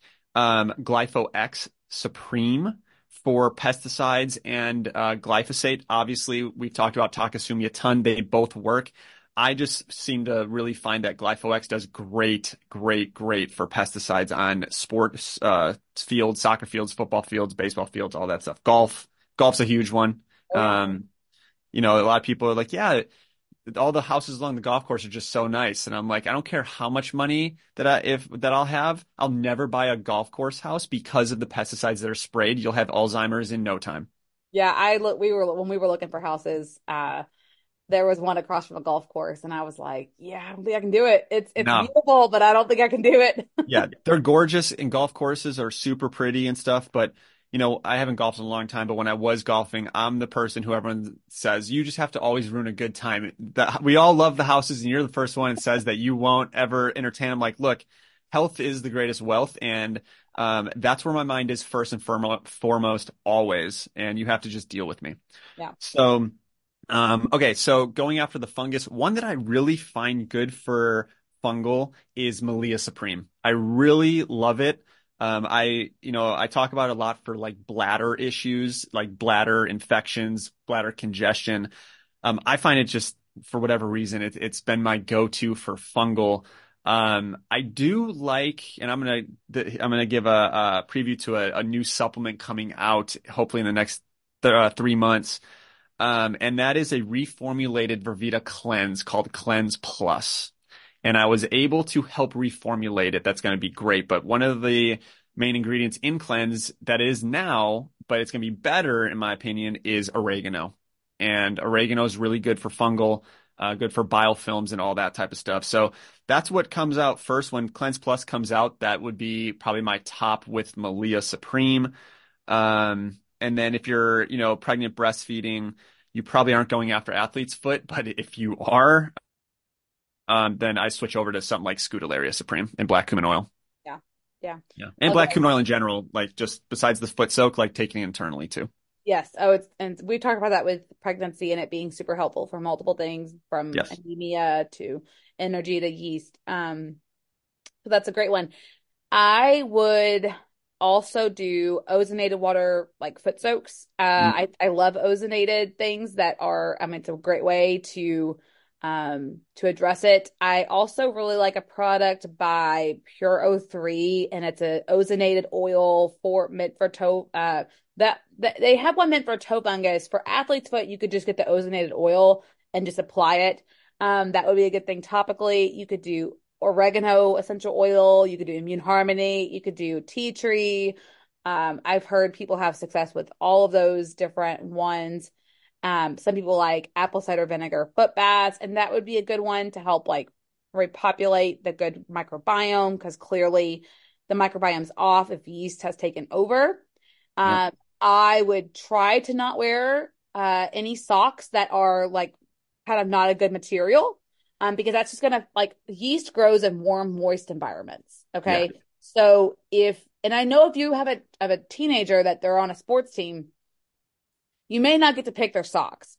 Glypho-X Supreme for pesticides and glyphosate. Obviously, we've talked about Takasumi a ton. They both work. I just seem to really find that Glypho-X does great, great, great for pesticides on sports fields, soccer fields, football fields, baseball fields, all that stuff. Golf's a huge one. Oh yeah. Um, a lot of people are like, yeah, all the houses along the golf course are just so nice. And I'm like, I don't care how much money that I'll have. I'll never buy a golf course house because of the pesticides that are sprayed. You'll have Alzheimer's in no time. Yeah, we were when we were looking for houses, there was one across from a golf course, and I was like, yeah, I don't think I can do it. It's No. beautiful, but I don't think I can do it. Yeah, they're gorgeous and golf courses are super pretty and stuff, but I haven't golfed in a long time, but when I was golfing, I'm the person who everyone says, you just have to always ruin a good time. We all love the houses and you're the first one that says that you won't ever entertain them. Like, look, health is the greatest wealth. And that's where my mind is first and foremost always. And you have to just deal with me. Yeah. So, okay. So going after the fungus, one that I really find good for fungal is Malia Supreme. I really love it. I talk about it a lot for like bladder issues, like bladder infections, bladder congestion. I find it just for whatever reason, it's been my go-to for fungal. I do like, and I'm gonna give a preview to a new supplement coming out, hopefully in the next 3 months. And that is a reformulated Vervita cleanse called Cleanse Plus. And I was able to help reformulate it. That's going to be great. But one of the main ingredients in Cleanse that is now, but it's going to be better, in my opinion, is oregano. And oregano is really good for fungal, good for biofilms and all that type of stuff. So that's what comes out first. When Cleanse Plus comes out, that would be probably my top with Malia Supreme. And then if you're, pregnant breastfeeding, you probably aren't going after athlete's foot, but if you are, then I switch over to something like Scutellaria Supreme and black cumin oil. Yeah. Yeah. Yeah. And Although, black quinoa oil in general, like just besides the foot soak, like taking it internally too. yes. Oh, and we've talked about that with pregnancy and it being super helpful for multiple things from Yes. anemia to energy to yeast. So that's a great one. I would also do ozonated water, like foot soaks. Mm, I love ozonated things that are, I mean, it's a great way to address it. I also really like a product by Pure O3, and it's a ozonated oil for meant for toe. That they have one meant for toe fungus. For athlete's foot, you could just get the ozonated oil and just apply it. That would be a good thing topically. You could do oregano essential oil. You could do Immune Harmony. You could do tea tree. I've heard people have success with all of those different ones. Some people like apple cider vinegar foot baths, and that would be a good one to help like repopulate the good microbiome because clearly the microbiome's off if yeast has taken over. yeah. I would try to not wear any socks that are like kind of not a good material because that's just gonna like yeast grows in warm, moist environments. Yeah. Okay. So and I know if you have a teenager that they're on a sports team, you may not get to pick their socks.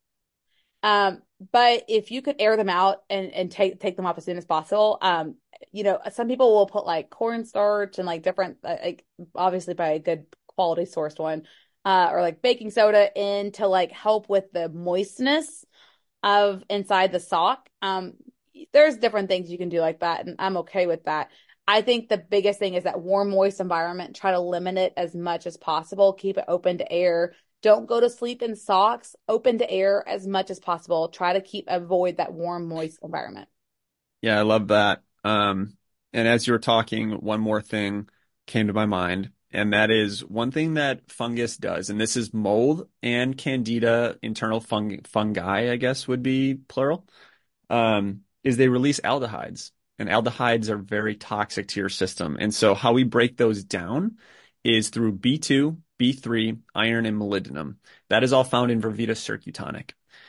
But if you could air them out and take them off as soon as possible, some people will put like cornstarch and like different like obviously by a good quality sourced one, or like baking soda in to like help with the moistness of inside the sock. There's different things you can do like that, and I'm okay with that. I think the biggest thing is that warm, moist environment. Try to limit it as much as possible. Keep it open to air. Don't go to sleep in socks. Open to air as much as possible. Try to avoid that warm, moist environment. Yeah, I love that. And as you were talking, one more thing came to my mind, and that is one thing that fungus does, and this is mold and candida internal fungi, I guess would be plural, is they release aldehydes. And aldehydes are very toxic to your system. And so how we break those down is through B2, B3, iron, and molybdenum. That is all found in Vervita Circutonic.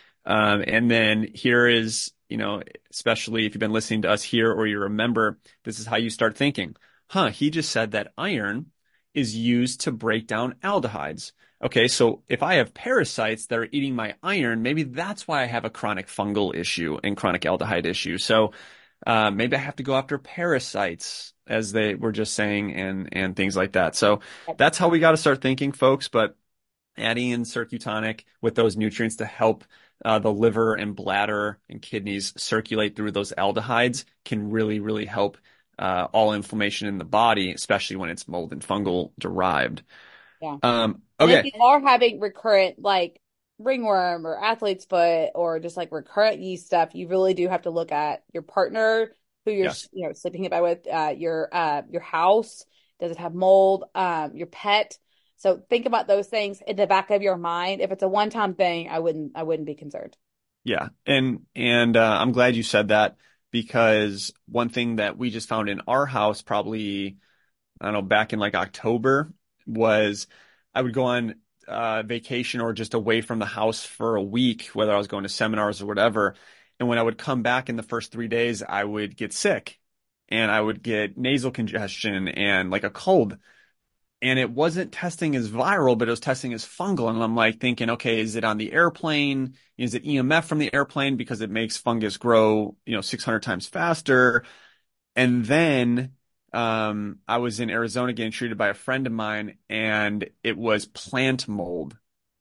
And then here is, especially if you've been listening to us here or you remember, this is how you start thinking, he just said that iron is used to break down aldehydes. Okay, so if I have parasites that are eating my iron, maybe that's why I have a chronic fungal issue and chronic aldehyde issue. So maybe I have to go after parasites, as they were just saying, and things like that. So that's how we got to start thinking, folks. But adding in Circutonic with those nutrients to help the liver and bladder and kidneys circulate through those aldehydes can really, really help all inflammation in the body, especially when it's mold and fungal derived. Yeah. And if Okay. you are having recurrent like ringworm or athlete's foot or just like recurrent yeast stuff, you really do have to look at your partner who you're Yes. sleeping by with, your house. Does it have mold? Your pet. So think about those things in the back of your mind. If it's a one-time thing, I wouldn't be concerned. Yeah. And I'm glad you said that because one thing that we just found in our house probably, I don't know, back in like October was I would go on vacation or just away from the house for a week, whether I was going to seminars or whatever. And when I would come back in the first 3 days, I would get sick and I would get nasal congestion and like a cold. And it wasn't testing as viral, but it was testing as fungal. And I'm like thinking, okay, is it on the airplane? Is it EMF from the airplane because it makes fungus grow, 600 times faster? And then I was in Arizona getting treated by a friend of mine, and it was plant mold.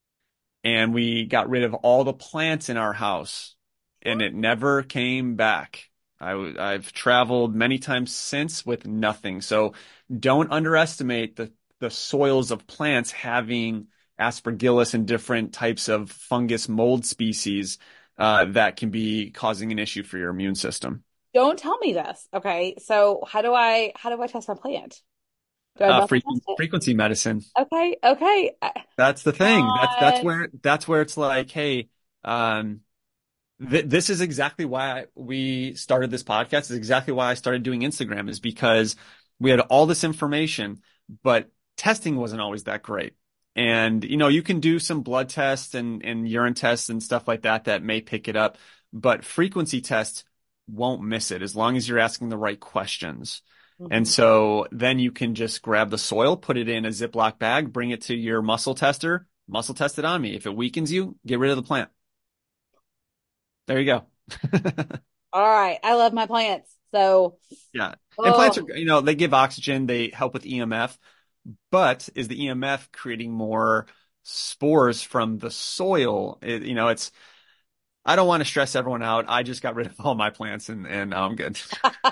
And we got rid of all the plants in our house, and it never came back. I've traveled many times since with nothing. So don't underestimate the soils of plants having aspergillus and different types of fungus mold species that can be causing an issue for your immune system. Don't tell me this. Okay. So how do I test my plant? Do I muscle test it? Frequency medicine. Okay. Okay. That's the thing. Uh, That's where it's like, hey, um, this is exactly why we started this podcast. Is exactly why I started doing Instagram is because we had all this information, but testing wasn't always that great. And you can do some blood tests and urine tests and stuff like that that may pick it up, but frequency tests won't miss it as long as you're asking the right questions. And Mhm. so then you can just grab the soil, put it in a Ziploc bag, bring it to your muscle test it on me. If it weakens you, get rid of the plant. There you go. All right. I love my plants. So, Yeah. And plants are, oh, they give oxygen, they help with EMF, but is the EMF creating more spores from the soil? I don't want to stress everyone out. I just got rid of all my plants and now I'm good.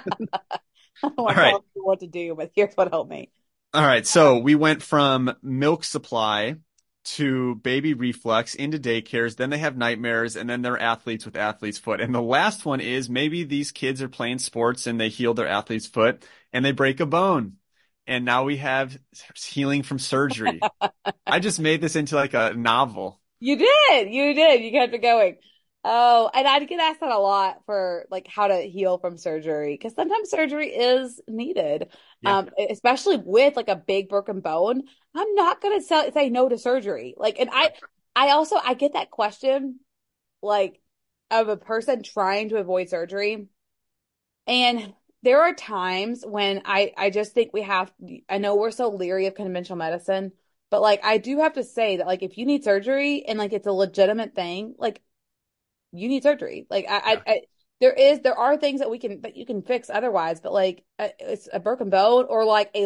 I don't All want to right. tell you what to do, but here's what helped me. All right. So we went from milk supply to baby reflux into daycares. Then they have nightmares and then they're athletes with athlete's foot. And the last one is maybe these kids are playing sports and they heal their athlete's foot and they break a bone. And now we have healing from surgery. I just made this into like a novel. You did. You did. You kept it going. Oh, and I get asked that a lot for like how to heal from surgery because sometimes surgery is needed. Yeah. Especially with like a big broken bone. I'm not gonna say no to surgery. Like, and I also I get that question like of a person trying to avoid surgery. And there are times when I just think we have, I know we're so leery of conventional medicine, but like I do have to say that like if you need surgery and like it's a legitimate thing, like you need surgery. Like Yeah. there are things that you can fix otherwise, but like it's a broken bone or like a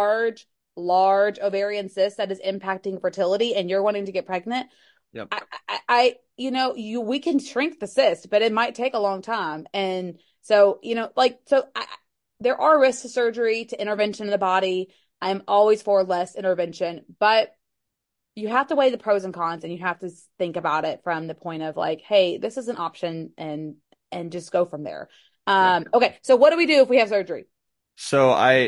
large ovarian cyst that is impacting fertility and you're wanting to get pregnant. Yep. We can shrink the cyst, but it might take a long time. And so, there are risks to surgery, to intervention in the body. I'm always for less intervention, but you have to weigh the pros and cons and you have to think about it from the point of like, hey, this is an option and just go from there. Yeah. Okay. So what do we do if we have surgery? So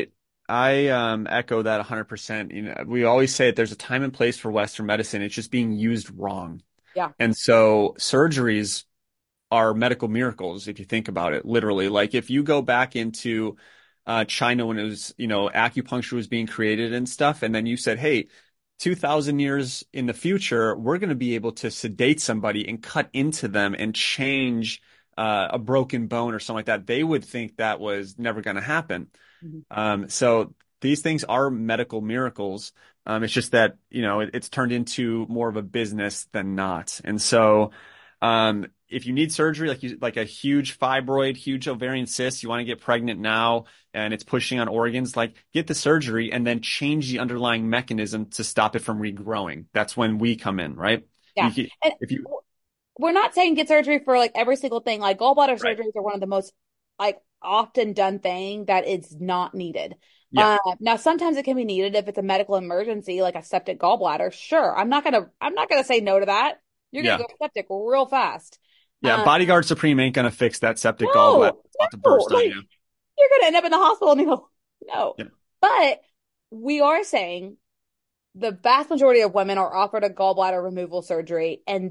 I echo that 100%. We always say that there's a time and place for Western medicine. It's just being used wrong. Yeah. And so surgeries are medical miracles if you think about it, literally. Like if you go back into China when it was, acupuncture was being created and stuff, and then you said, hey, 2000 years in the future, we're going to be able to sedate somebody and cut into them and change a broken bone or something like that. They would think that was never going to happen. Mhm. So these things are medical miracles. It's just that, it's turned into more of a business than not. And so, if you need surgery, like a huge fibroid, huge ovarian cyst, you want to get pregnant now and it's pushing on organs, like get the surgery and then change the underlying mechanism to stop it from regrowing. That's when we come in, right? Yeah. And If you, we're not saying get surgery for like every single thing. Like gallbladder right. surgeries are one of the most like often done thing that it's not needed. Yeah. Now sometimes it can be needed if it's a medical emergency, like a septic gallbladder. Sure, I'm not gonna say no to that. You're gonna Yeah. go septic real fast. Yeah. Um, Bodyguard Supreme ain't going to fix that septic gallbladder no, about to no, burst on like you. you're gonna end up in the hospital and you go, no. Yeah. But we are saying the vast majority of women are offered a gallbladder removal surgery and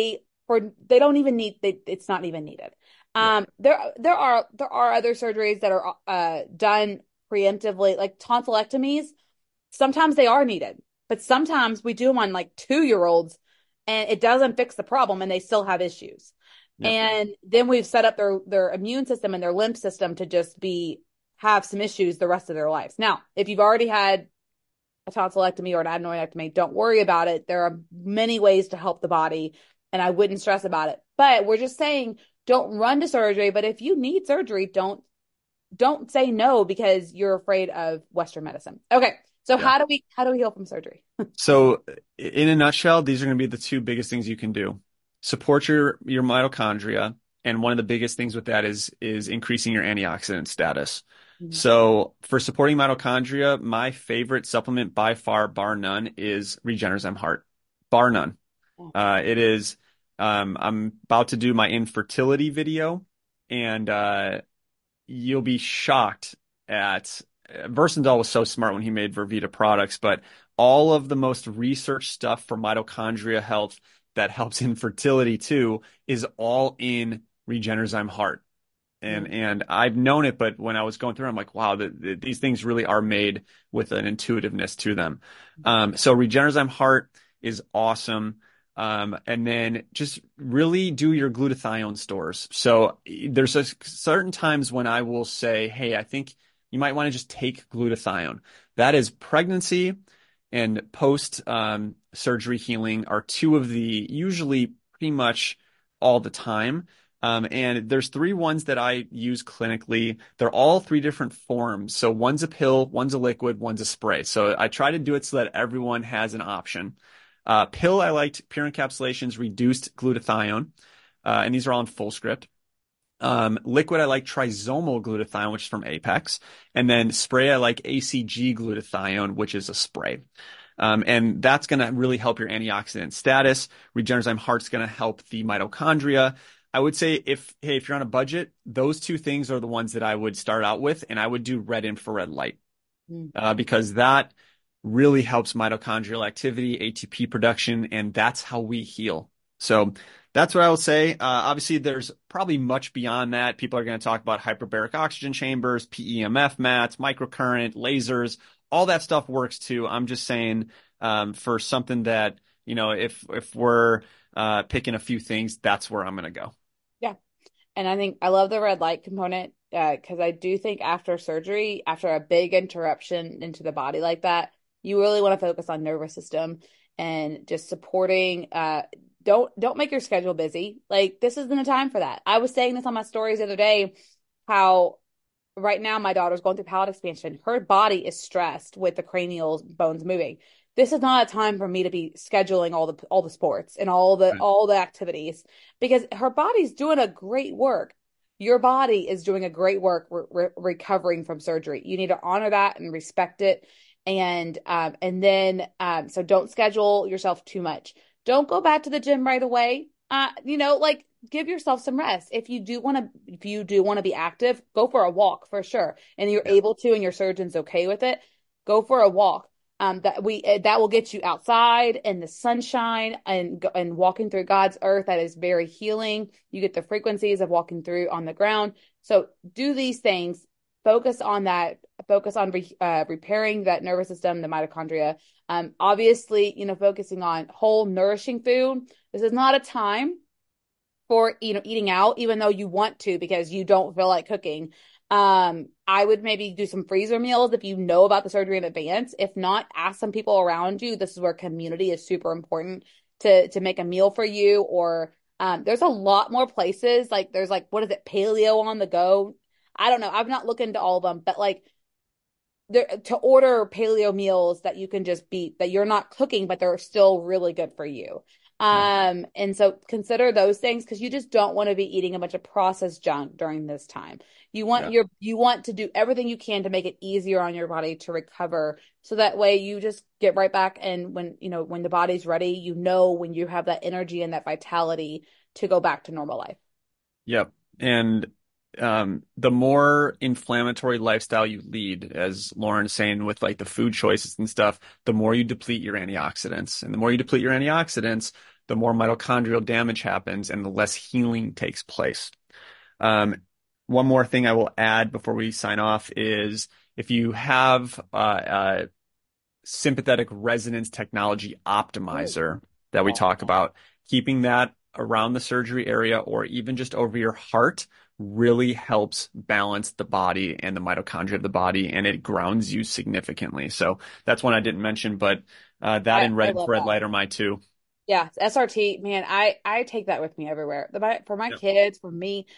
they don't even it's not even needed. Yeah. There are other surgeries that are done preemptively like tonsillectomies. Sometimes they are needed, but sometimes we do them on like 2-year olds and it doesn't fix the problem and they still have issues. Yeah. And then we've set up their immune system and their lymph system to just have some issues the rest of their lives. Now, if you've already had a tonsillectomy or an adenoidectomy, don't worry about it. There are many ways to help the body, and I wouldn't stress about it. But we're just saying don't run to surgery. But if you need surgery, don't say no because you're afraid of Western medicine. Okay. So Yeah. how do we heal from surgery? So in a nutshell, these are going to be the two biggest things you can do. Support your mitochondria, and one of the biggest things with that is increasing your antioxidant status. Mhm. So for supporting mitochondria, my favorite supplement by far, bar none, is Regenerzym Heart. Bar none. Oh, It is I'm about to do my infertility video, and you'll be shocked at Versandal was so smart when he made Vervita products, but all of the most research stuff for mitochondria health that helps infertility too is all in Regenerzym Heart. mhm. And I've known it, but when I was going through, I'm like, wow, these things really are made with an intuitiveness to them. So Regenerzym Heart is awesome. And then just really do your glutathione stores. So there's certain times when I will say, hey, I think you might want to just take glutathione. That is pregnancy and post surgery healing are two of the usually pretty much all the time. And there's three ones that I use clinically. They're all three different forms. So one's a pill, one's a liquid, one's a spray. So I try to do it so that everyone has an option. Pill, I liked pure encapsulations, reduced glutathione, and these are all in Fullscript. Liquid, I like trisomal glutathione, which is from Apex. And then spray, I like ACG glutathione, which is a spray. And that's going to really help your antioxidant status. Regenezyme Heart's going to help the mitochondria. I would say if you're on a budget, those two things are the ones that I would start out with, and I would do red infrared light, Mm. because that really helps mitochondrial activity, ATP production, and that's how we heal. So that's what I will say. Obviously, there's probably much beyond that. People are going to talk about hyperbaric oxygen chambers, PEMF mats, microcurrent, lasers. All that stuff works too. I'm just saying, for something that, if we're picking a few things, that's where I'm going to go. Yeah. And I think I love the red light component because I do think after surgery, after a big interruption into the body like that, you really want to focus on nervous system and just supporting. Don't make your schedule busy. Like this isn't a time for that. I was saying this on my stories the other day, how right now my daughter's going through palate expansion. Her body is stressed with the cranial bones moving. This is not a time for me to be scheduling all the sports and Right. all the activities because her body's doing a great work. Your body is doing a great work recovering from surgery. You need to honor that and respect it. And then so don't schedule yourself too much. Don't go back to the gym right away. Like give yourself some rest. If you do want to be active, go for a walk for sure. And you're Yeah. able to, and your surgeon's okay with it, go for a walk. That will get you outside in the sunshine and walking through God's earth. That is very healing. You get the frequencies of walking through on the ground. So do these things. Focus on that. Focus on repairing that nervous system, the mitochondria. Obviously, focusing on whole nourishing food. This is not a time for eating out, even though you want to because you don't feel like cooking. I would maybe do some freezer meals if you know about the surgery in advance. If not, ask some people around you. This is where community is super important to make a meal for you. Or there's a lot more places. Like there's like what is it, Paleo on the go? I don't know. I've not looked into all of them, but like there to order paleo meals that you can just beat that you're not cooking, but they're still really good for you. Yeah. And so consider those things because you just don't want to be eating a bunch of processed junk during this time. Yeah. You want to do everything you can to make it easier on your body to recover. So that way you just get right back and when the body's ready, when you have that energy and that vitality to go back to normal life. Yep. And the more inflammatory lifestyle you lead, as Lauren's saying with like the food choices and stuff, the more you deplete your antioxidants. And the more you deplete your antioxidants, the more mitochondrial damage happens and the less healing takes place. Um, One more thing I will add before we sign off is if you have sympathetic resonance technology Ooh, optimizer that we yeah. talk about, keeping that around the surgery area or even just over your heart really helps balance the body and the mitochondria of the body, and it grounds you significantly. So that's one I didn't mention, but that and I red love infrared that. light are my two. Yeah, SRT, man, I take that with me everywhere. For my Yep. kids, for me,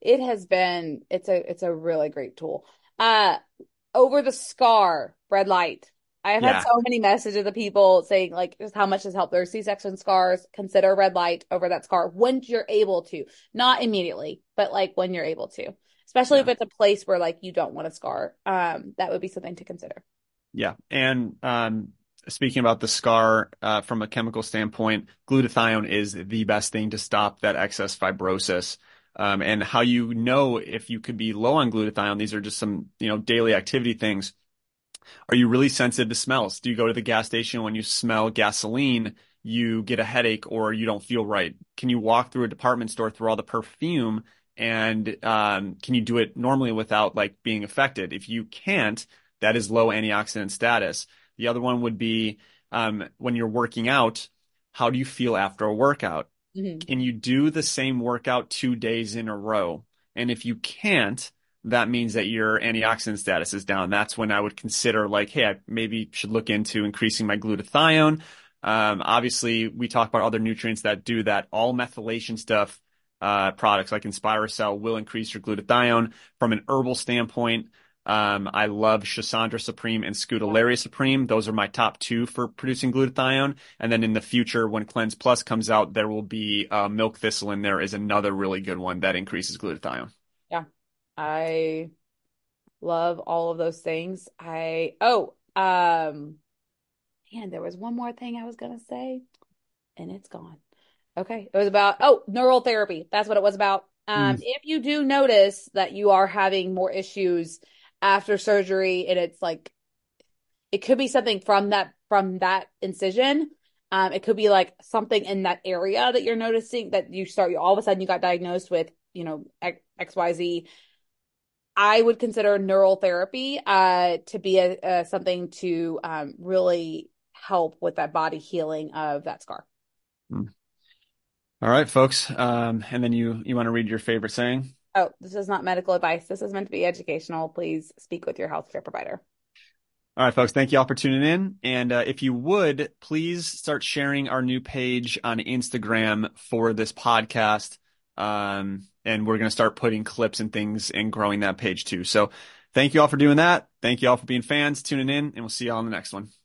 it's a really great tool. Uh Over the scar, red light. I have had Yeah. so many messages of people saying like just how much has helped their C-section scars. Consider red light over that scar when you're able to. Not immediately, but like when you're able to. Especially if Yeah. it's a place where like you don't want a scar. That would be something to consider. Yeah. And speaking about the scar, from a chemical standpoint, glutathione is the best thing to stop that excess fibrosis. And how you know if you could be low on glutathione, these are just some, daily activity things. Are you really sensitive to smells? Do you go to the gas station when you smell gasoline, you get a headache or you don't feel right? Can you walk through a department store through all the perfume and can you do it normally without like being affected? If you can't, that is low antioxidant status. The other one would be when you're working out, how do you feel after a workout? Mhm. Can you do the same workout 2 days in a row? And if you can't, that means that your antioxidant status is down. That's when I would consider like, hey, I maybe should look into increasing my glutathione. Obviously, we talk about other nutrients that do that. All methylation stuff, products like InspireCell will increase your glutathione. From an herbal standpoint, I love Schisandra Supreme and Scutellaria Supreme. Those are my top two for producing glutathione. And then in the future, when Cleanse Plus comes out, there will be milk thistle in there is another really good one that increases glutathione. Yeah. I love all of those things. Man, there was one more thing I was gonna say, and it's gone. Okay. It was about, neural therapy. That's what it was about. Mm. If you do notice that you are having more issues after surgery, and it's like it could be something from that incision. It could be like something in that area that you're noticing that all of a sudden you got diagnosed with, XYZ. I would consider neural therapy to be something to really help with that body healing of that scar. Mm. All right, folks. And then you want to read your favorite saying? Oh, this is not medical advice. This is meant to be educational. Please speak with your healthcare provider. All right, folks, thank you all for tuning in. And if you would, please start sharing our new page on Instagram for this podcast. And we're going to start putting clips and things and growing that page too. So thank you all for doing that. Thank you all for being fans, tuning in, and we'll see you all on the next one.